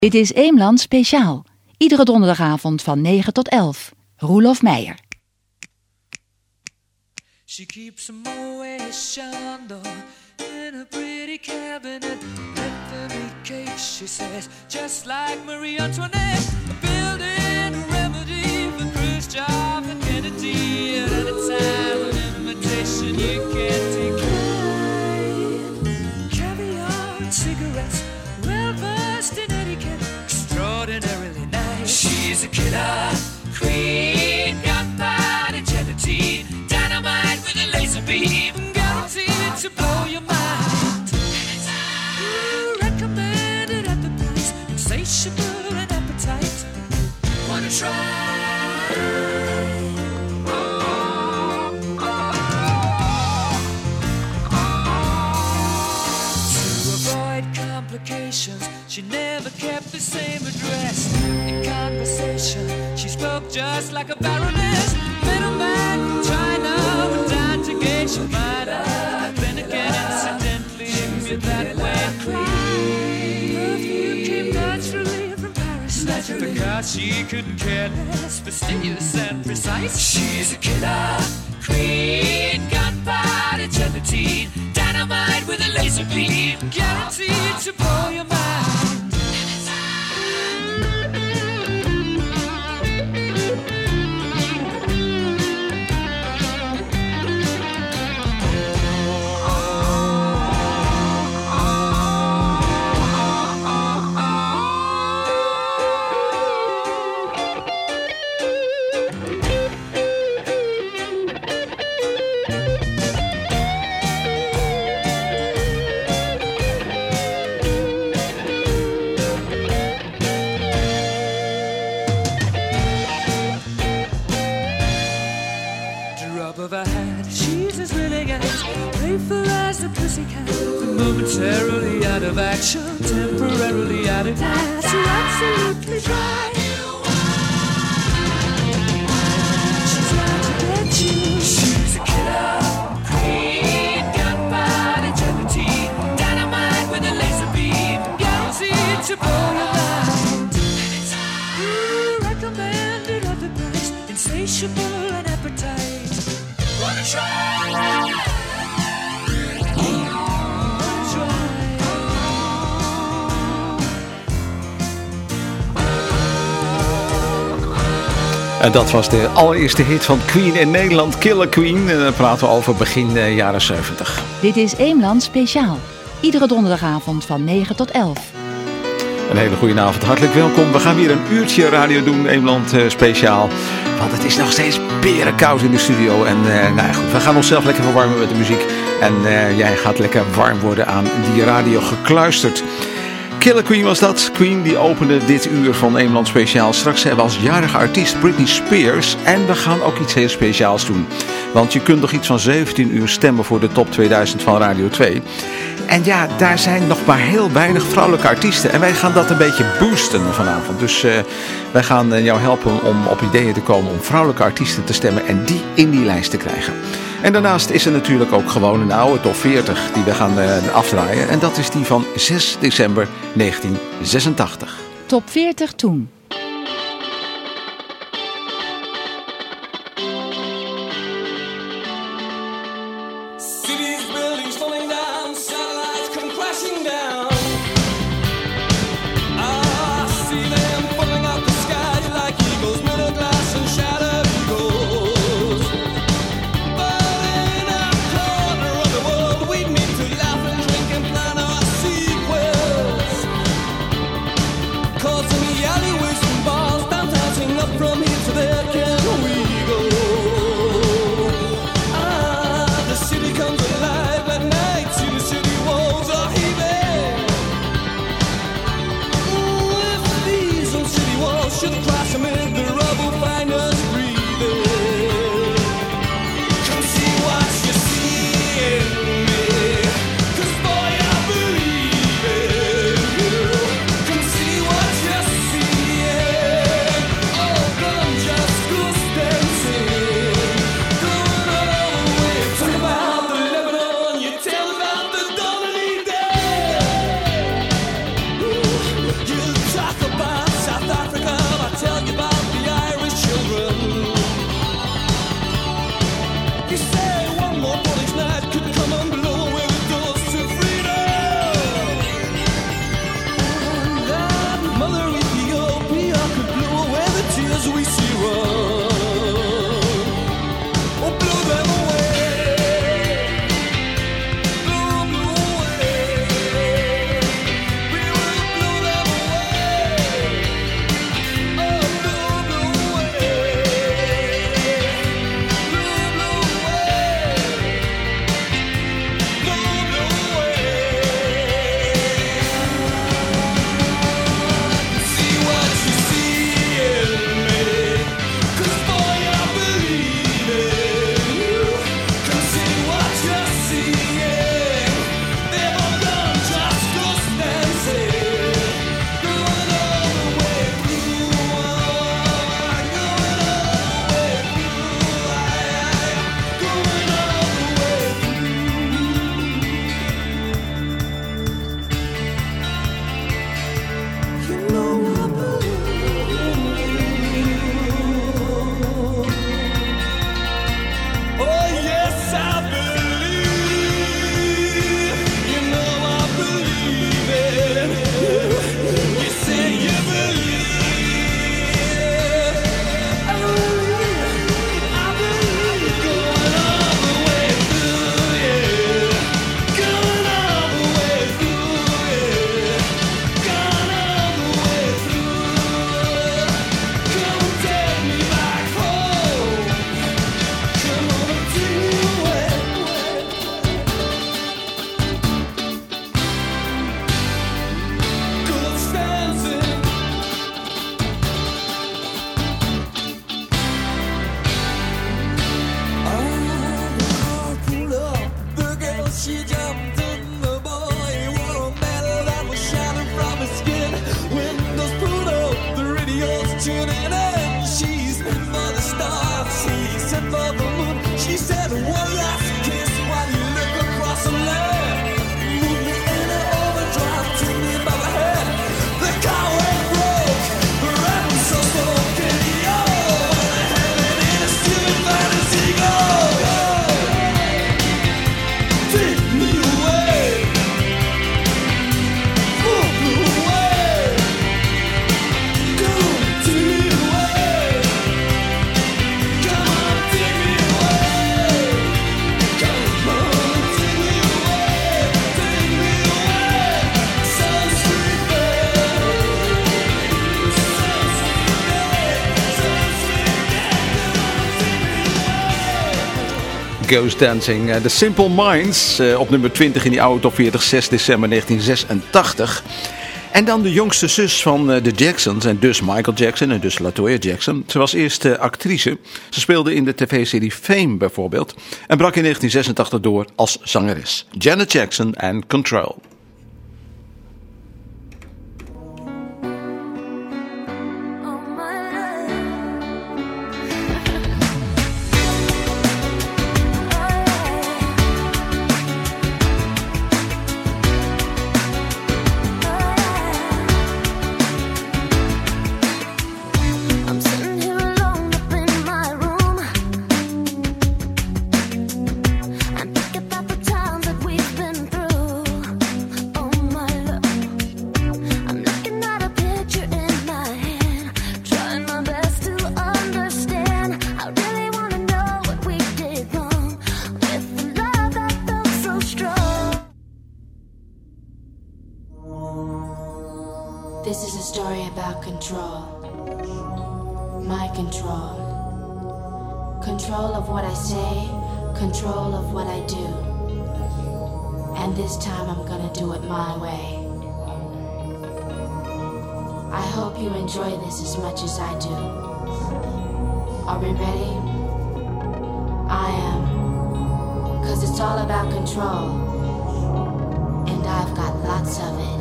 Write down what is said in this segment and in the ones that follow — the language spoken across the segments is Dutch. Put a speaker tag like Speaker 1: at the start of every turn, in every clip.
Speaker 1: Dit is Eemland Speciaal. Iedere donderdagavond van 9 tot 11. Roelof Meijer.
Speaker 2: She keeps a Moet Chandon in a pretty cabinet. Anthony cake, she says, just like Marie Antoinette. Building a remedy for Khrushchev and Kennedy. At any time, an invitation you can't decline. Caviar and cigarettes, well versed in etiquette, extraordinarily nice. She's a killer queen, gunpowder gelatine, dynamite with a laser beam, guaranteed to blow your mind. Recommended at the price, insatiable and appetite. Wanna try? She never kept the same address. In conversation, she spoke just like a baroness. Middleman from China went down to gauge your mind. Then again, incidentally, with that way perfume came naturally from Paris. Because she couldn't care less, fastidious and precise. She's a killer queen, gunpowder gelatine, dynamite with a laser beam, guaranteed to blow your mind. Momentarily out of action, temporarily out of gas. You're absolutely dry. She's out to get you. She's a killer queen, gunpowder gelatine, dynamite with a laser beam, guaranteed to blow your mind. Recommended at the price, insatiable and appetite. Wanna try?
Speaker 3: En dat was de allereerste hit van Queen in Nederland, Killer Queen. En dan praten we over begin jaren 70.
Speaker 1: Dit is Eemland Speciaal. Iedere donderdagavond van 9 tot 11.
Speaker 3: Een hele goede avond, hartelijk welkom. We gaan weer een uurtje radio doen, Eemland Speciaal. Want het is nog steeds berenkoud in de studio. En nou ja, goed, we gaan onszelf lekker verwarmen met de muziek. En jij gaat lekker warm worden aan die radio gekluisterd. Killer Queen was dat. Queen die opende dit uur van Eemland Speciaal. Straks hebben we als jarige artiest Britney Spears. En we gaan ook iets heel speciaals doen. Want je kunt nog iets van 17 uur stemmen voor de top 2000 van Radio 2. En ja, daar zijn nog maar heel weinig vrouwelijke artiesten. En wij gaan dat een beetje boosten vanavond. Dus wij gaan jou helpen om op ideeën te komen om vrouwelijke artiesten te stemmen. En die in die lijst te krijgen. En daarnaast is er natuurlijk ook gewoon een oude top 40 die we gaan afdraaien. En dat is die van 6 december 1986.
Speaker 1: Top 40 toen.
Speaker 2: See fortune in it. She's meant for the stars, she's sent for the moon. She said one last kiss while you look across the land. Move me in an overdrive, take me by the hand. The car went broke, the ram so broken. Yo, heaven in a stupid fantasy. Go, take me away, pull me away. Go, take me away. Come on, take me away. Come on, take me away. Take me away. So sweet, babe. So sweet, babe. So sweet, babe. Come on, take me away.
Speaker 3: Ghost Dancing. The Simple Minds op nummer 20 in die oude top 40, 6 december 1986. En dan de jongste zus van de Jacksons en dus Michael Jackson en dus LaToya Jackson. Ze was eerst actrice. Ze speelde in de tv-serie Fame bijvoorbeeld en brak in 1986 door als zangeres. Janet Jackson en Control.
Speaker 4: I'm sitting here alone up in my room. I'm thinking about the times that we've been through. Oh my love, I'm looking at a picture in my hand, trying my best to understand. I really wanna know what we did wrong with the love that felt so strong.
Speaker 5: This is a story about control. My control. Control of what I say, control of what I do. And this time I'm gonna do it my way. I hope you enjoy this as much as I do. Are we ready? I am. 'Cause it's all about control. And I've got lots of it.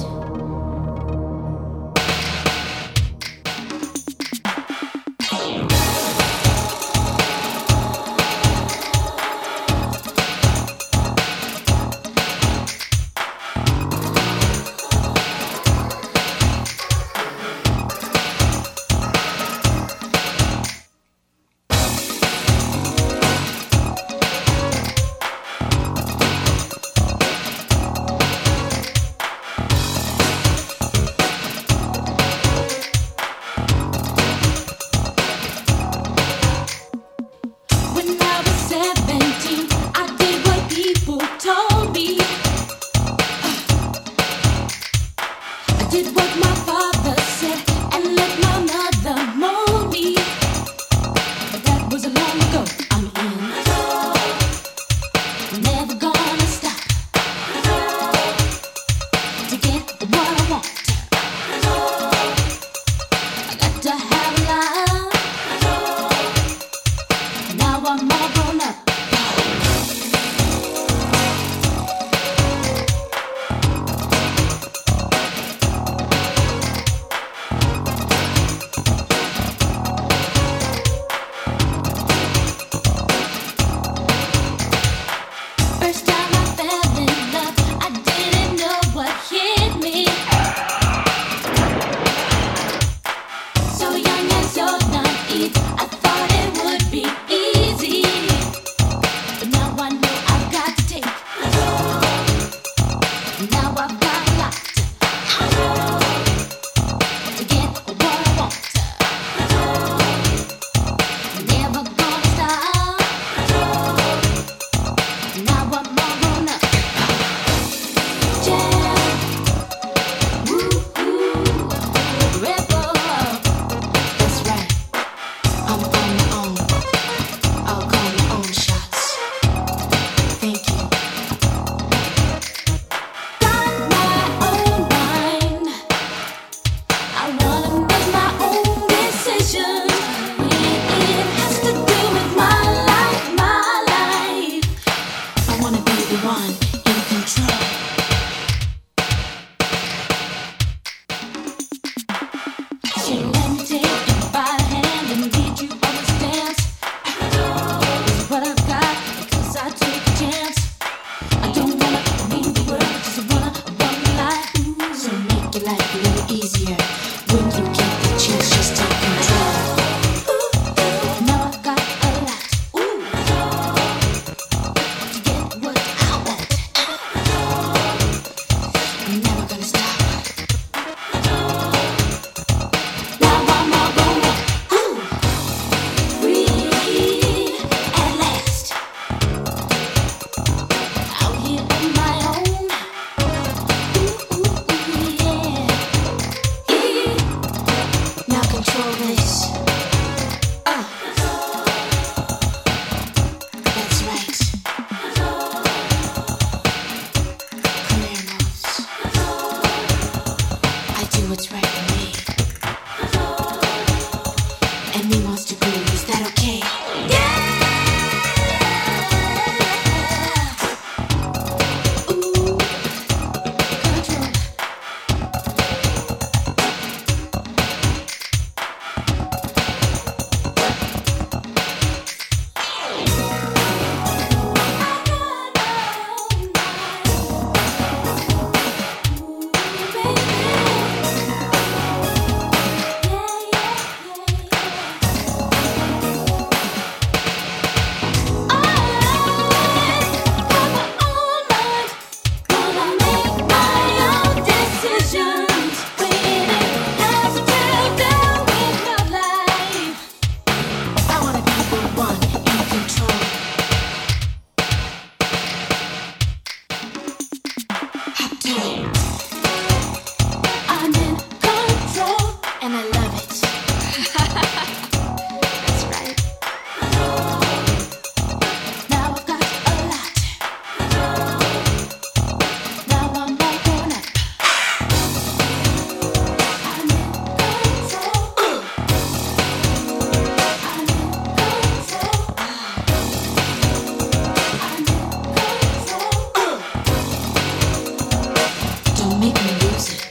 Speaker 5: and I love it. That's right. Now I've got a lot. Now I'm not gonna. I'm in control. I'm in control. I'm in control. Don't make me lose it.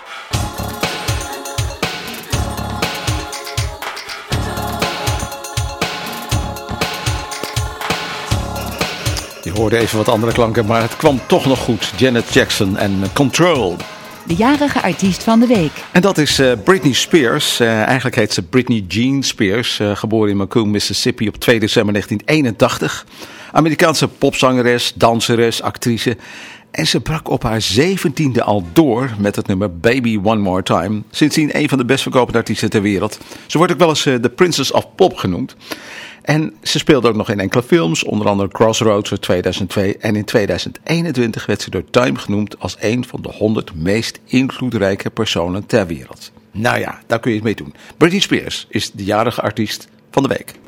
Speaker 3: Je hoorde even wat andere klanken, maar het kwam toch nog goed. Janet Jackson en Control.
Speaker 1: De jarige artiest van de week.
Speaker 3: En dat is Britney Spears. Eigenlijk heet ze Britney Jean Spears. Geboren in Macomb, Mississippi op 2 december 1981. Amerikaanse popzangeres, danseres, actrice. En ze brak op haar 17e al door met het nummer Baby One More Time. Sindsdien een van de best verkopende artiesten ter wereld. Ze wordt ook wel eens de Princess of Pop genoemd. En ze speelde ook nog in enkele films, onder andere Crossroads uit 2002. En in 2021 werd ze door Time genoemd als een van de 100 meest invloedrijke personen ter wereld. Nou ja, daar kun je het mee doen. Britney Spears is de jarige artiest van de week.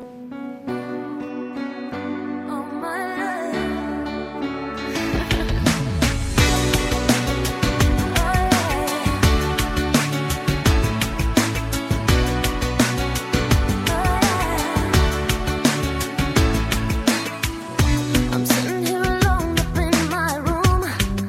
Speaker 4: I'm sitting here alone up in my room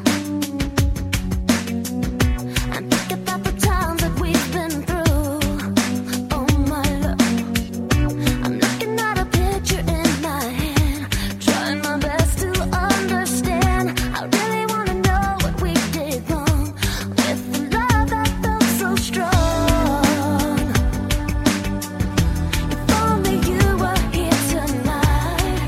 Speaker 4: and think about the times that we've been through. Oh my love, I'm looking at a picture in my hand, trying my best to understand. I really wanna know what we did wrong with the love that felt so strong. If only you were here tonight,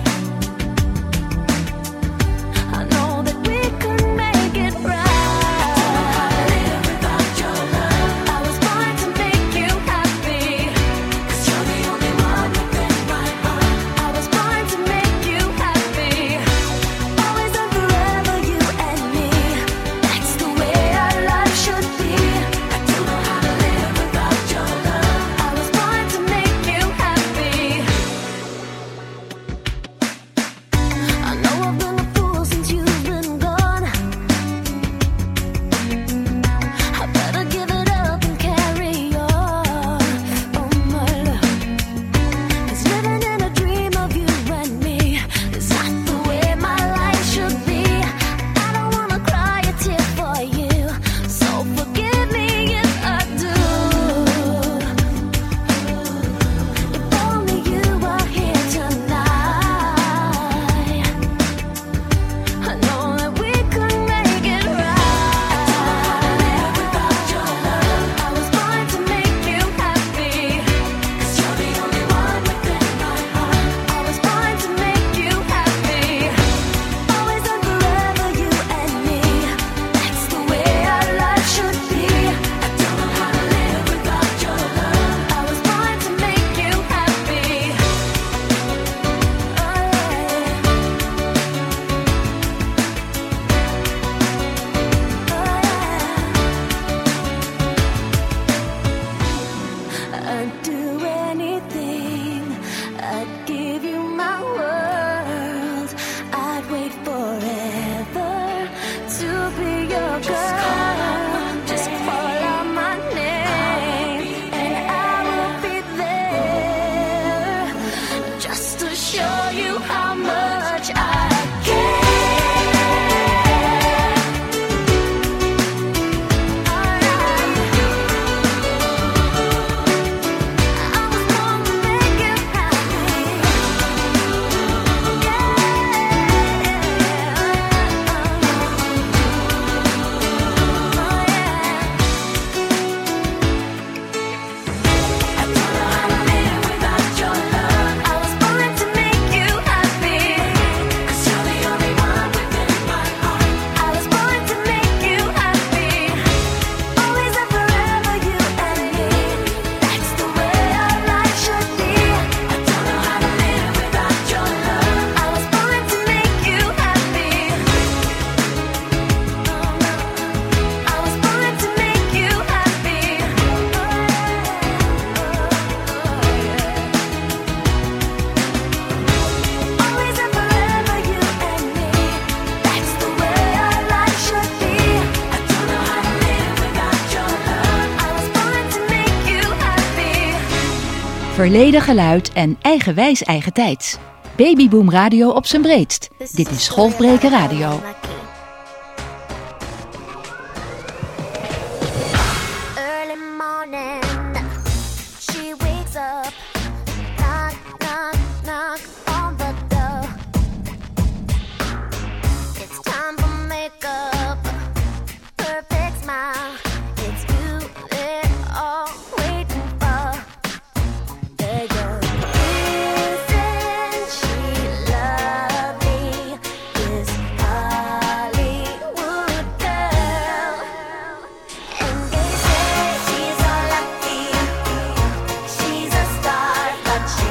Speaker 4: I know that we could make it right. I live without your love. I was born to make you happy, 'cause you're the only one within my heart. I was born to make you happy, always and forever, you and me. That's the way our life should be. I don't know how to live without your love. I was born to make you happy. I know I've been a fool since you've been gone. I better give it up and carry on. Oh my love, 'cause living in a dream of you and me is not the way my life should be. I don't wanna cry a tear for you, so forgive me if I do. If only you were here tonight, I know that we could make it right. I live without your love. I was born to make you happy, 'cause you're the only one within my heart. I was born to make you happy, always and forever, you and me. That's the way our life should be. I don't know how to live without your love. I was born to make you happy. I'd do anything, I'd give you my world. I'd wait forever to be your girl. Just call out my name and I will be there, just to show you how much I care. I
Speaker 1: Verleden geluid en eigenwijs eigentijds. Babyboom Radio op zijn breedst. Dit is Golfbreken Radio.
Speaker 4: Early morning, she wakes up, knock, knock, knock on the door. It's time for makeup, perfect smile. It's you they're all waiting for. They go, isn't she lovely? This Hollywood girl. And they say she's so lucky. She's a star, but she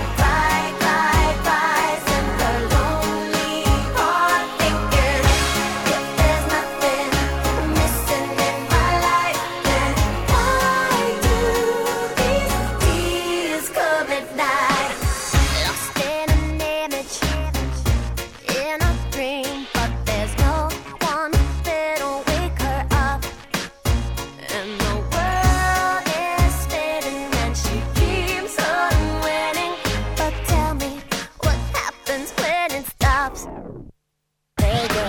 Speaker 4: cries in her lonely heart, thinking if there's nothing missing in my life, then why do these tears come at night? Lost in an image, in a dream, but there's no one that'll wake her up. And the world is spinning and she keeps on winning. But tell me, what happens when it stops? They go,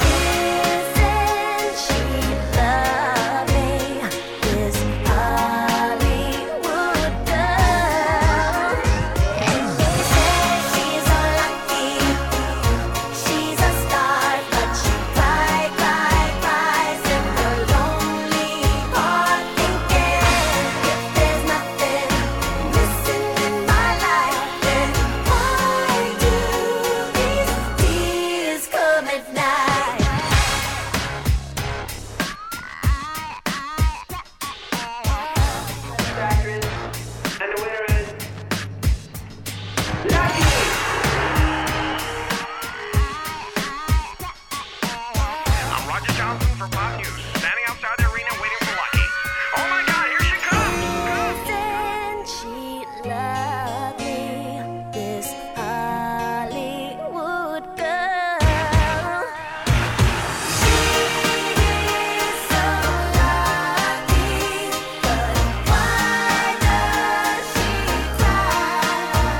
Speaker 4: isn't she lovely? This Hollywood girl. And they say she's so lucky. She's a star, but she cries in her lonely heart, thinking if there's nothing missing in my life, then why do these tears come at night?
Speaker 6: And the winner is Lucky.
Speaker 7: I'm Roger Johnson for Pop News, standing outside the arena waiting for Lucky. Oh my God, here she comes!
Speaker 4: Isn't she lovely? This Hollywood girl. She's so lucky, but why does she cry?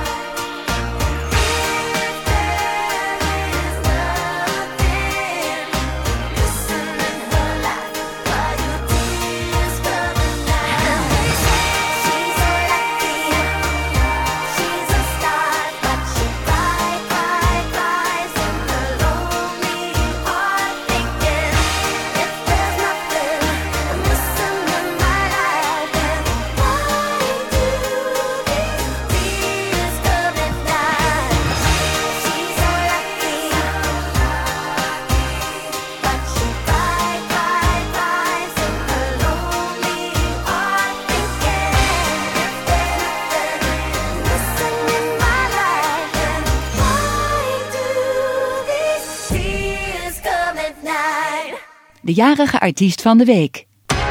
Speaker 4: If there is nothing missing in her life, why do tears come at night? They say she's so lucky. She's a star, but she cries in her lonely heart, thinking if there's nothing missing in my life, then why do these tears come at night? She's so lucky, but she cries in her lonely heart, thinking if there's nothing missing in my life, then why do these tears come at night?
Speaker 1: De jarige artiest van de week.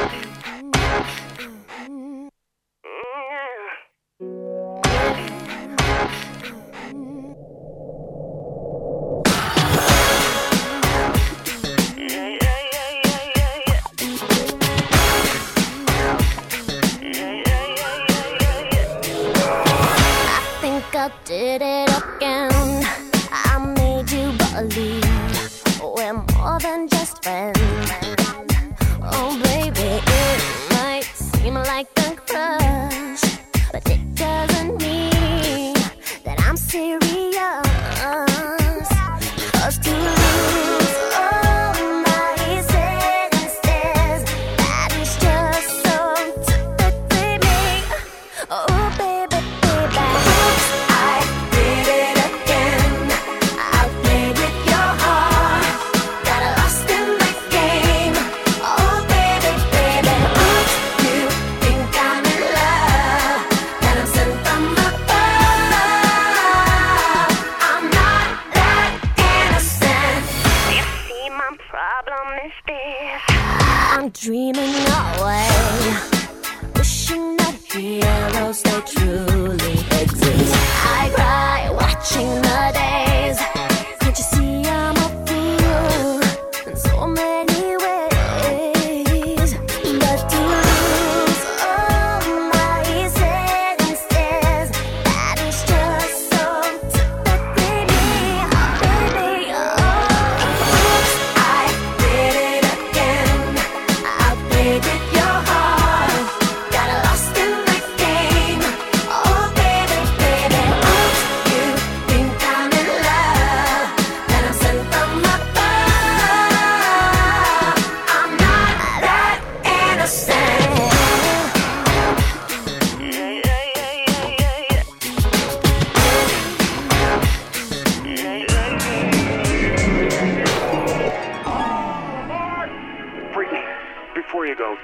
Speaker 4: I think I did it again. I made you believe we're more than just friends. Oh, baby, it might seem like a crush, but it doesn't mean that I'm serious. 'Cause to lose all my senses, that is just so typically me. Oh, baby, baby, oops, I did it again. I played with your heart, got lost in my game. Oh, baby, baby, oops, you think I'm in love, that I'm sent from above. I'm not that innocent. You see, my problem is this: I'm dreaming away, wishing that heroes they truly exist. I cry watching the days. Can't you see I'm a fool in so many ways? But to lose all my senses,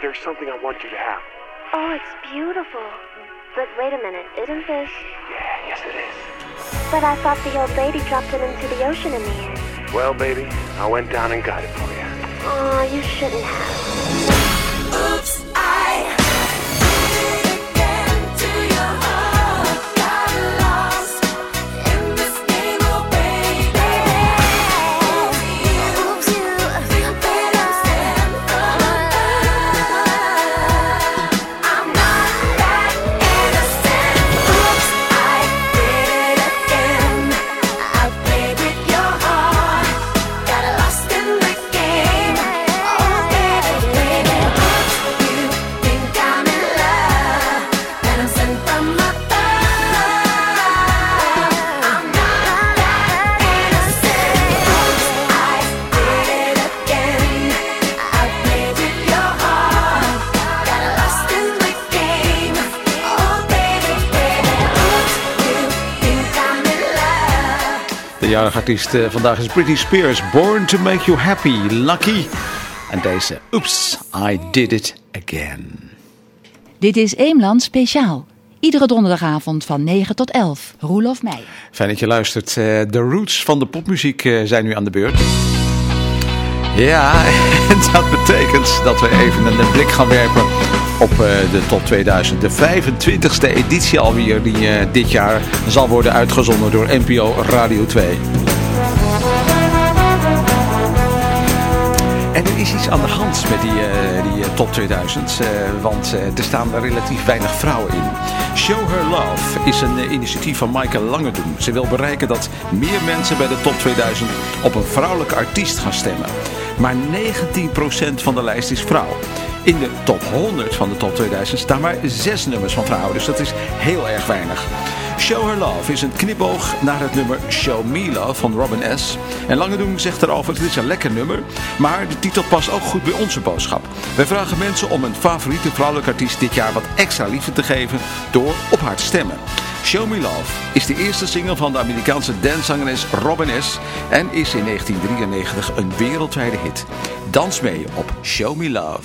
Speaker 6: there's something I want you to have.
Speaker 4: Oh, it's beautiful. But wait a minute, isn't this?
Speaker 6: Yeah, yes it is.
Speaker 4: But I thought the old lady dropped it into the ocean in the end.
Speaker 6: Well, baby, I went down and got it for you.
Speaker 4: Oh, you shouldn't have.
Speaker 2: Oops, I did it again to your heart. Got lost in this game, oh baby. Oops, you think that I'm stand for love. I'm not that innocent. Oops, I did it again. I played with your heart. Got lost in the game. Oh baby, baby. Oops, you think I'm in love. And I'm sent from above. I'm not that innocent. Oops, I did it again. I played with your heart. Got lost in the game. Oh baby, baby. Oops, you think I'm in love.
Speaker 3: De jarige artiest vandaag is Britney Spears. Born to make you happy, lucky. En deze, Oops, I did it again.
Speaker 1: Dit is Eemland Speciaal. Iedere donderdagavond van 9 tot 11. Roelof Meijer.
Speaker 3: Fijn dat je luistert. De roots van de popmuziek zijn nu aan de beurt. Ja, en dat betekent dat we even een blik gaan werpen op de Top 2000. De 25e editie alweer, die dit jaar zal worden uitgezonden door NPO Radio 2. En er is iets aan de hand met die Top 2000, want er staan er relatief weinig vrouwen in. Show Her Love is een initiatief van Maaike Langedoen. Ze wil bereiken dat meer mensen bij de Top 2000 op een vrouwelijke artiest gaan stemmen. Maar 19% van de lijst is vrouw. In de top 100 van de top 2000 staan maar 6 nummers van vrouwen, dus dat is heel erg weinig. Show Her Love is een knipoog naar het nummer Show Me Love van Robin S. En Langedoen zegt erover, het is een lekker nummer, maar de titel past ook goed bij onze boodschap. Wij vragen mensen om een favoriete vrouwelijke artiest dit jaar wat extra liefde te geven door op haar te stemmen. Show Me Love is de eerste single van de Amerikaanse danszangeres Robin S. en is in 1993 een wereldwijde hit. Dans mee op Show Me Love.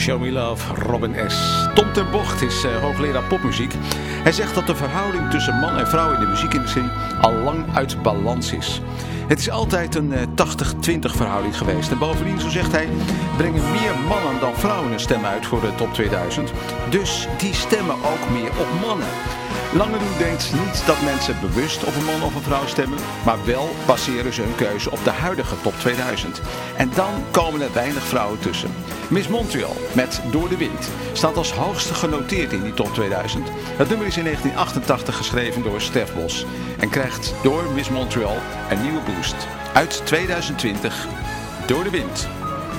Speaker 3: Show Me Love, Robin S. Tom ten Bocht is hoogleraar popmuziek. Hij zegt dat de verhouding tussen man en vrouw in de muziekindustrie al lang uit balans is. Het is altijd een 80-20 verhouding geweest. En bovendien, zo zegt hij, brengen meer mannen dan vrouwen een stem uit voor de top 2000. Dus die stemmen ook meer op mannen. Langedoen denkt niet dat mensen bewust op een man of een vrouw stemmen, maar wel baseren ze hun keuze op de huidige top 2000. En dan komen er weinig vrouwen tussen. Miss Montreal met Door de Wind staat als hoogste genoteerd in die top 2000. Het nummer is in 1988 geschreven door Stef Bos en krijgt door Miss Montreal een nieuwe boost. Uit 2020, Door de Wind.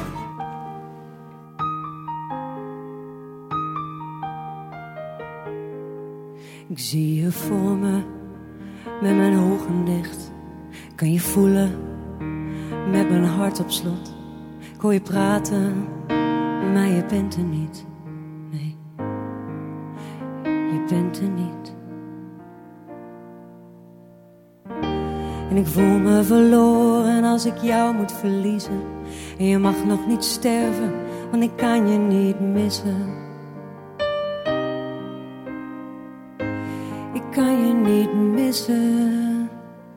Speaker 8: Ik zie je voor me, met mijn ogen dicht. Kan je voelen, met mijn hart op slot. Ik hoor je praten, maar je bent er niet. Nee, je bent er niet. En ik voel me verloren als ik jou moet verliezen. En je mag nog niet sterven, want ik kan je niet missen. Ik kan je niet missen.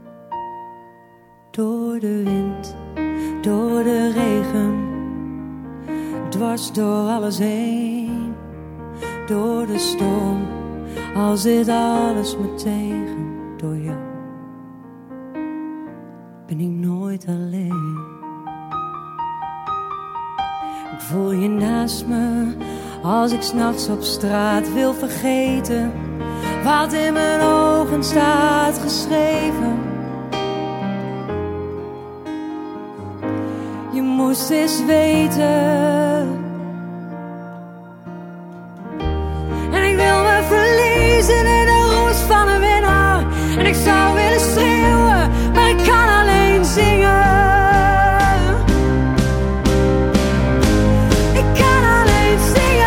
Speaker 8: Door de wind, door de regen, dwars door alles heen. Door de storm, al zit alles me tegen. Door jou ben ik nooit alleen. Ik voel je naast me, als ik 's nachts op straat wil vergeten wat in mijn ogen staat geschreven. Je moest eens weten. En ik wil me verliezen in de roes van een winnaar. En ik zou willen schreeuwen, maar ik kan alleen zingen. Ik kan alleen zingen.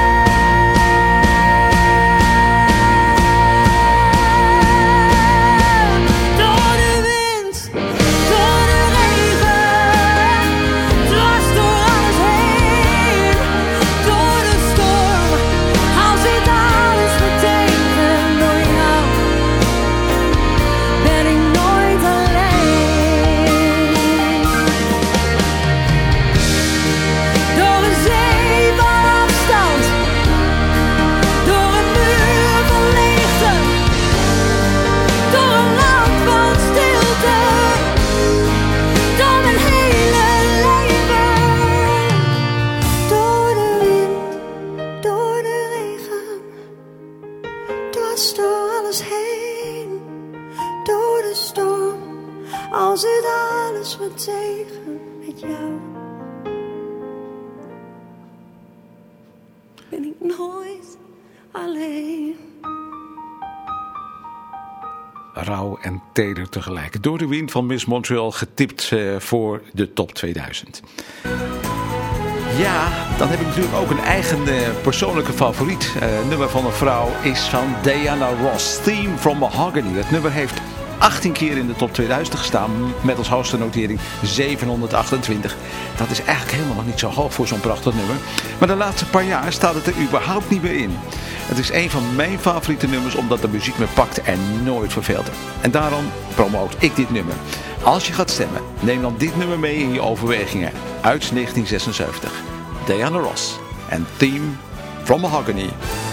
Speaker 8: Al zit alles me tegen, met jou ben ik nooit alleen.
Speaker 3: Rauw en teder tegelijk. Door de wind van Miss Montreal, getipt voor de top 2000. Ja, dan heb ik natuurlijk ook een eigen persoonlijke favoriet. Nummer van een vrouw is van Diana Ross. Theme from Mahogany. Het nummer heeft 18 keer in de top 2000 gestaan met als hoogste notering 728. Dat is eigenlijk helemaal nog niet zo hoog voor zo'n prachtig nummer. Maar de laatste paar jaar staat het er überhaupt niet meer in. Het is een van mijn favoriete nummers omdat de muziek me pakt en nooit verveelt. En daarom promoot ik dit nummer. Als je gaat stemmen, neem dan dit nummer mee in je overwegingen. Uit 1976. Diana Ross en Theme from Mahogany.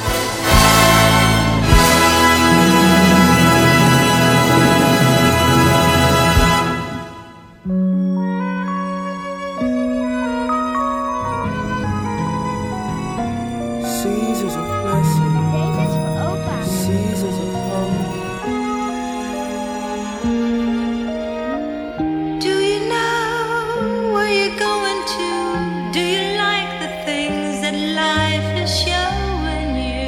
Speaker 9: Seasons of blessing, seasons of hope.
Speaker 10: Do you know where you're going to? Do you like the things that life is showing you?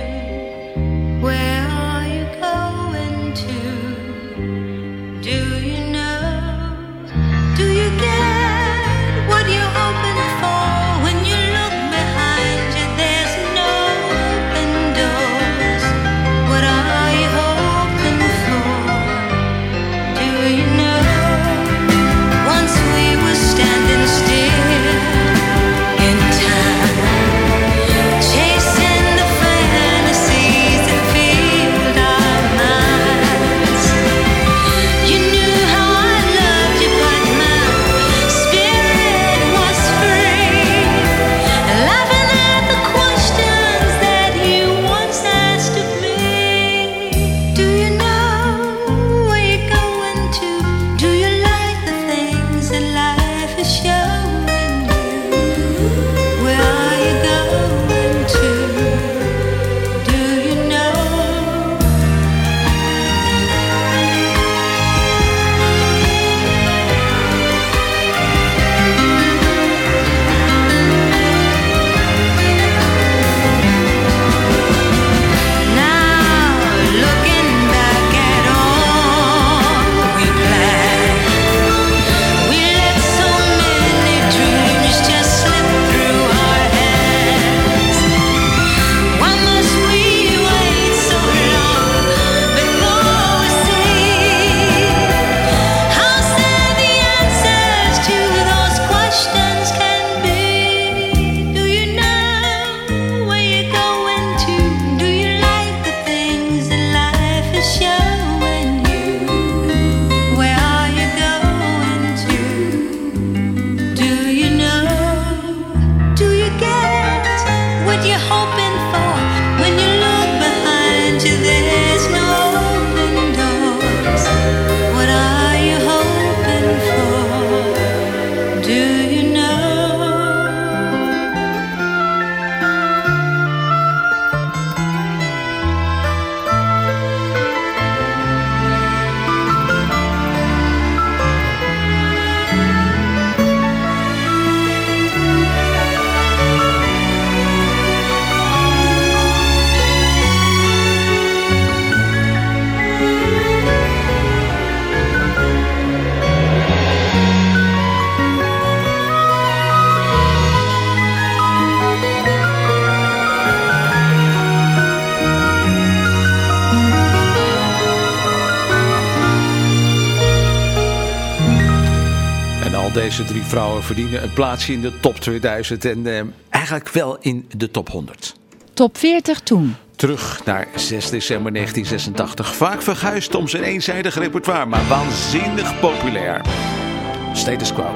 Speaker 3: deze 3 vrouwen verdienen een plaatsje in de top 2000 en eigenlijk wel in de top 100.
Speaker 1: Top 40 toen.
Speaker 3: Terug naar 6 december 1986. Vaak verguisd om zijn eenzijdig repertoire, maar waanzinnig populair. Status Quo.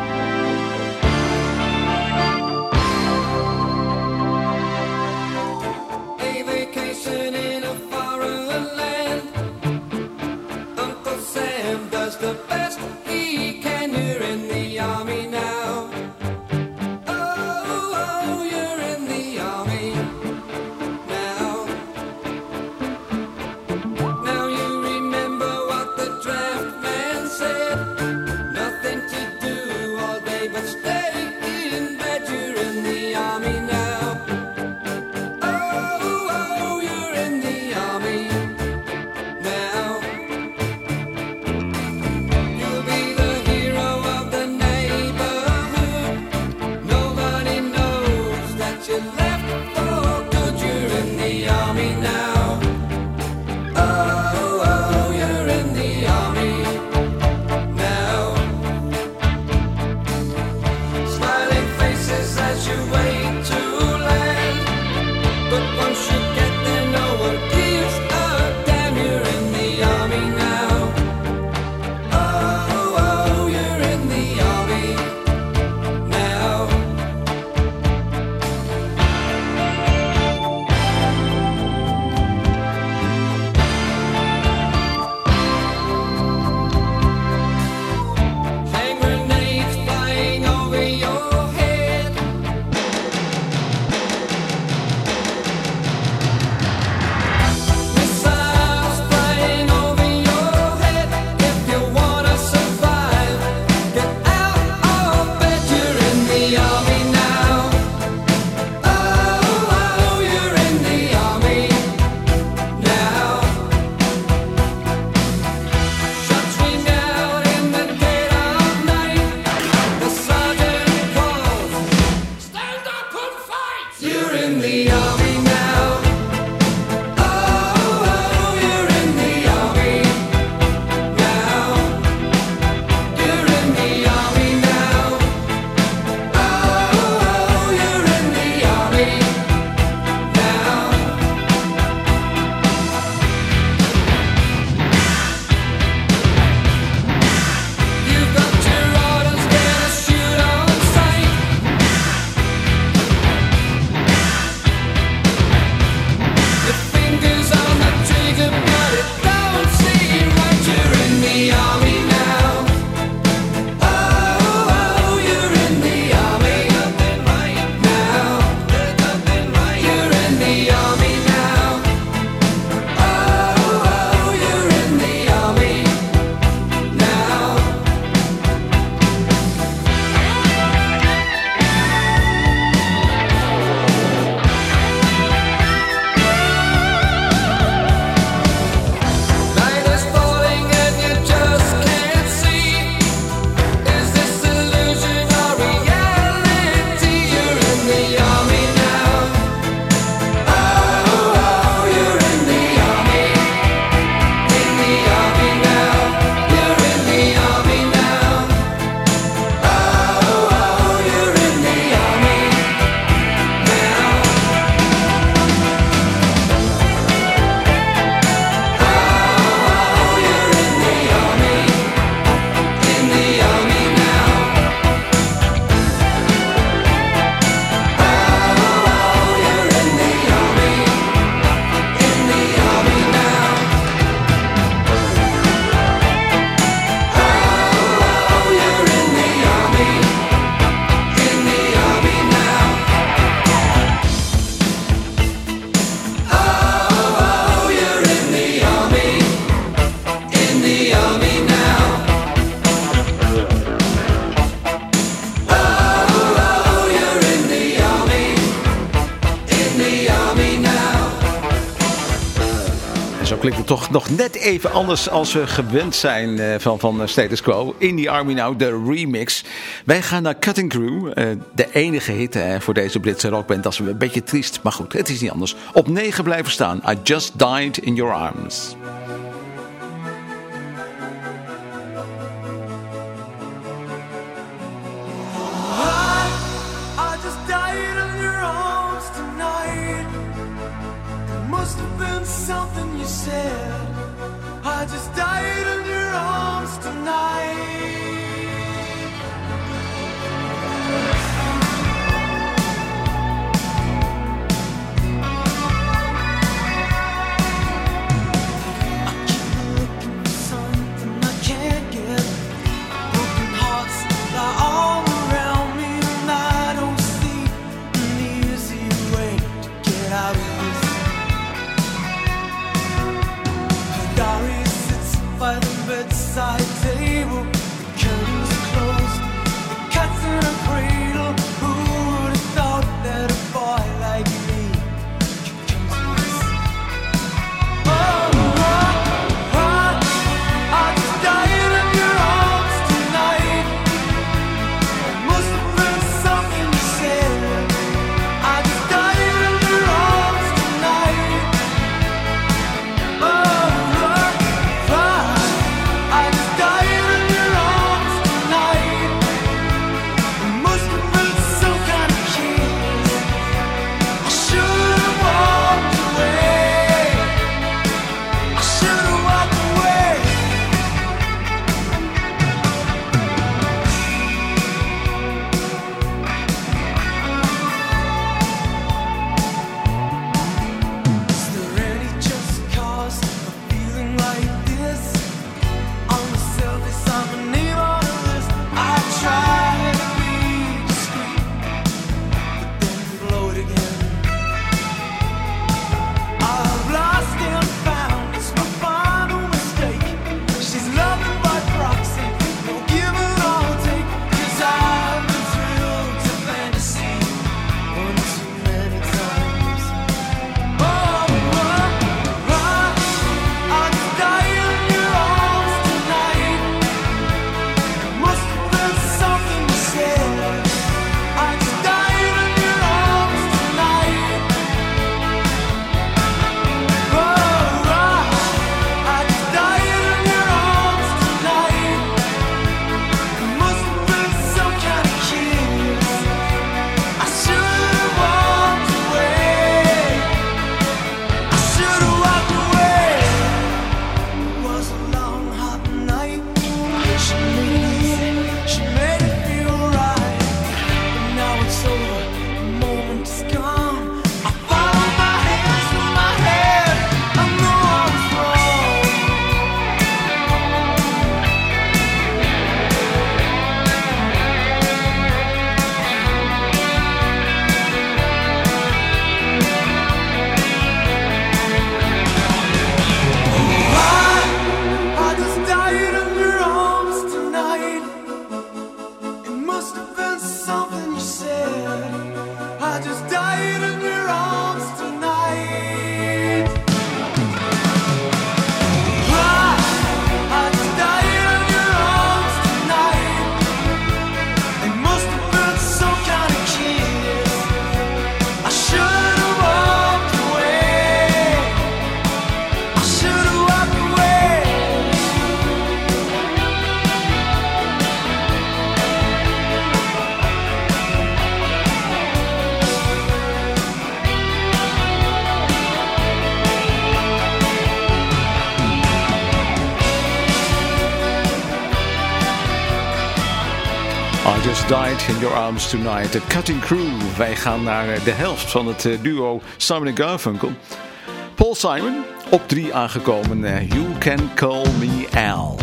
Speaker 3: klinkt het toch nog net even anders als we gewend zijn van Status Quo. In the Army Now, de remix. Wij gaan naar Cutting Crew. De enige hit voor deze Britse rockband. Dat is een beetje triest, maar goed, het is niet anders. Op 9 blijven staan. I Just Died in Your Arms.
Speaker 9: something you said. I just died in your arms tonight. Bedside table, the curtains are closed, the cat's in a cradle. Who would have thought that a boy like me could come to this? I just died in your arms tonight. It must have been something you said. I just died in your arms tonight.
Speaker 3: I Just Died in Your Arms Tonight. The Cutting Crew. Wij gaan naar de helft van het duo Simon & Garfunkel. Paul Simon, op 3 aangekomen. You Can Call Me Al.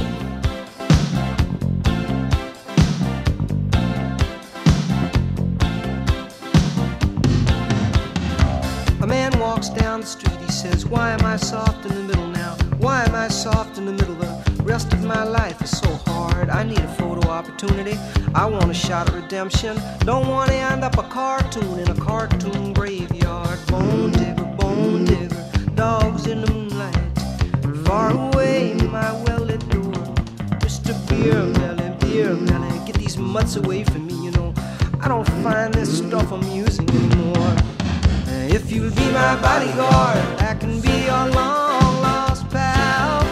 Speaker 11: A man walks down the street, he says, why am I soft in the middle now? Why am I soft in the middle? The rest of my life is so hard. I need a photo opportunity. I want a shot at redemption. Don't want to end up a cartoon in a cartoon graveyard. Bone digger, dogs in the moonlight. Far away, my well-lit door. Mr. Beer Melly, get these mutts away from me, you know. I don't find this stuff amusing anymore. If you'll be my bodyguard, I can be your long-lost pal.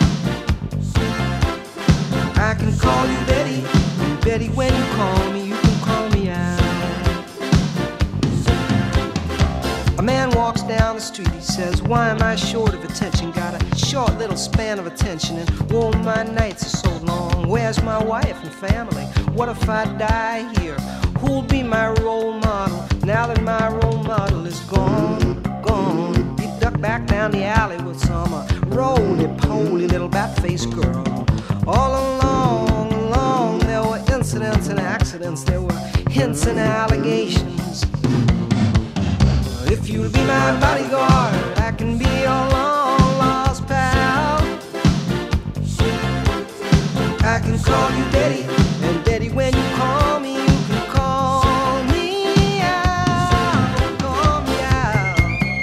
Speaker 11: I can call you Betty, and Betty, when you call me, you can call me Al. A man walks walks down the street, he says, why am I short of attention? Got a short little span of attention, and whoa, my nights are so long. Where's my wife and family? What if I die here? Who'll be my role model now that my role model is gone, gone? He ducked back down the alley with some roly-poly little bat-faced girl. All along, there were incidents and accidents, there were hints and allegations. If you'll be my bodyguard, I can be your long-lost pal. I can call you Daddy, and Daddy, when you call me, you can call me out, call me out.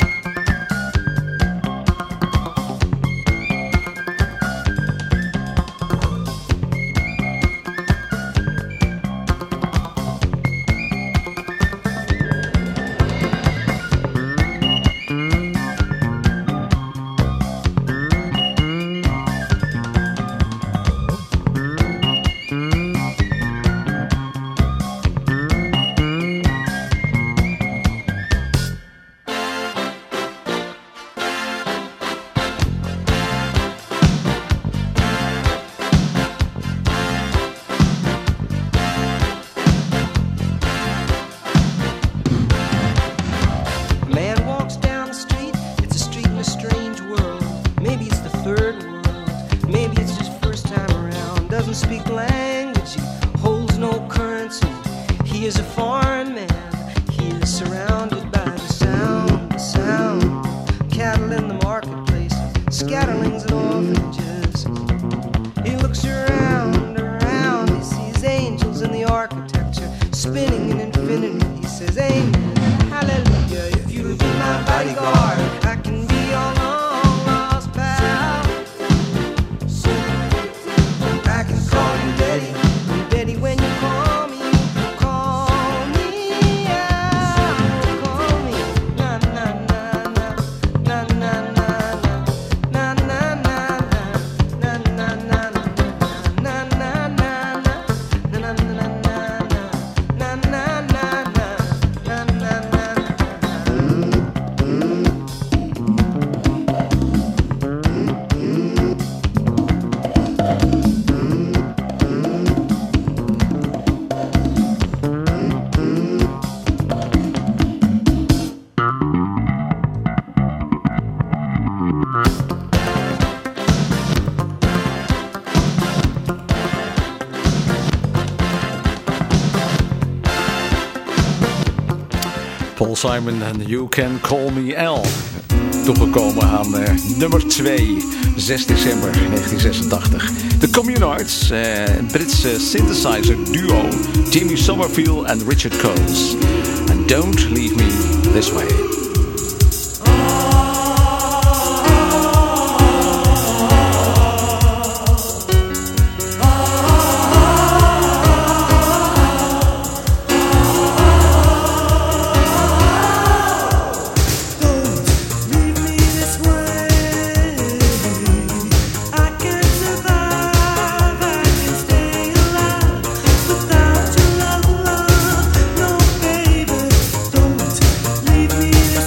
Speaker 3: Paul Simon en You Can Call Me Al. Toegekomen aan nummer 2, 6 december 1986. De Communards, een Britse synthesizer duo, Jimmy Somerville en Richard Coles. And Don't Leave Me This Way.
Speaker 9: Leave me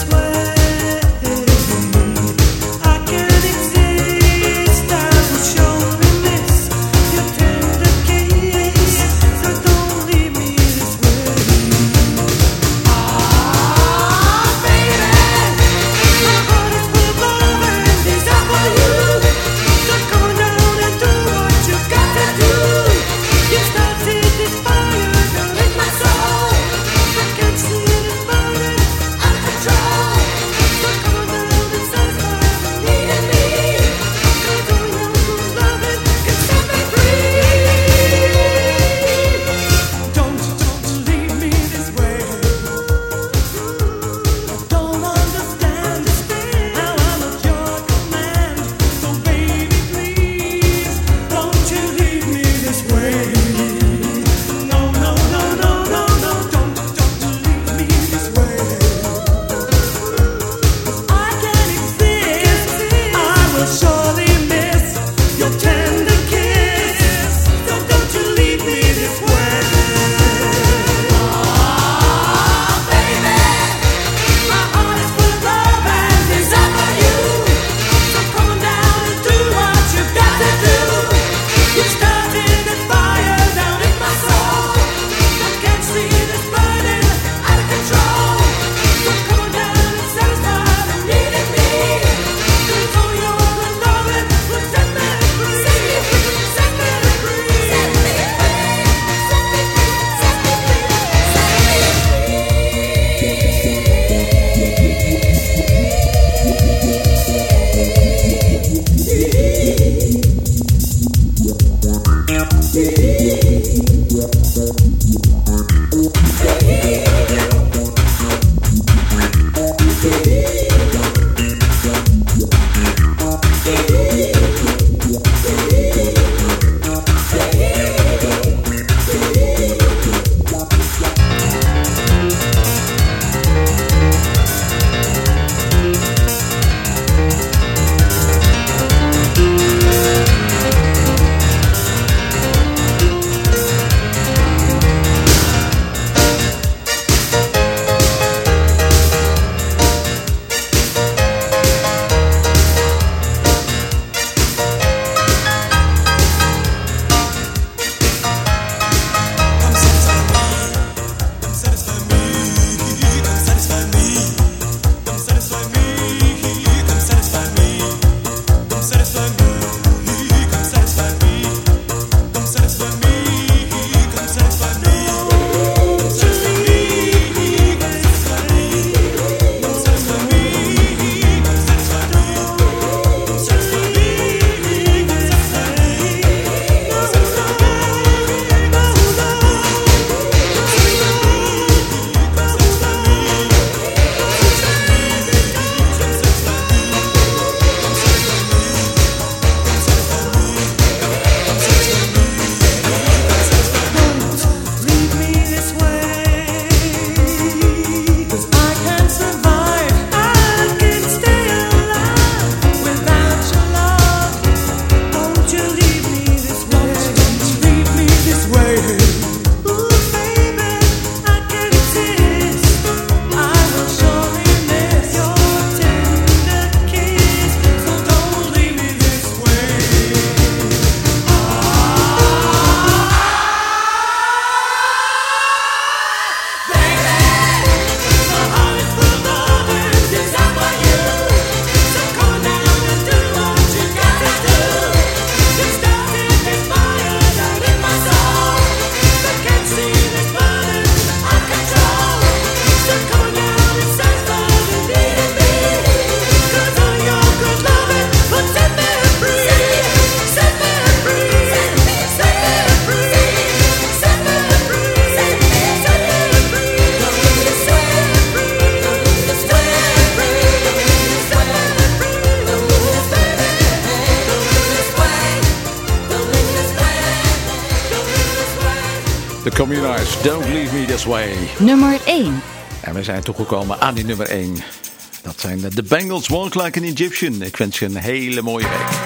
Speaker 3: Communards, Don't Leave Me This Way.
Speaker 1: Nummer 1.
Speaker 3: En we zijn toegekomen aan die nummer 1. Dat zijn de Bangles, Walk Like an Egyptian. Ik wens je een hele mooie week.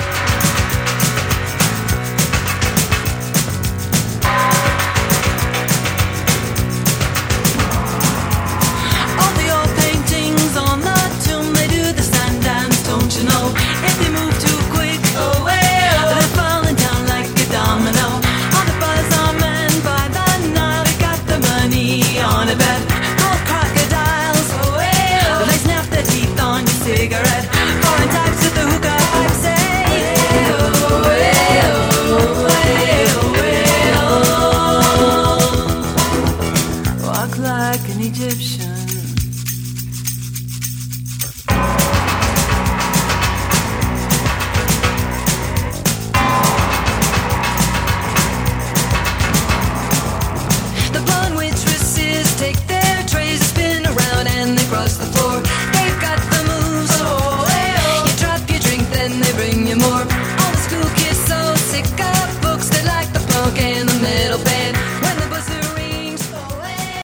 Speaker 2: Bring you more. All the school kids so sick of books. They like the punk and the metal.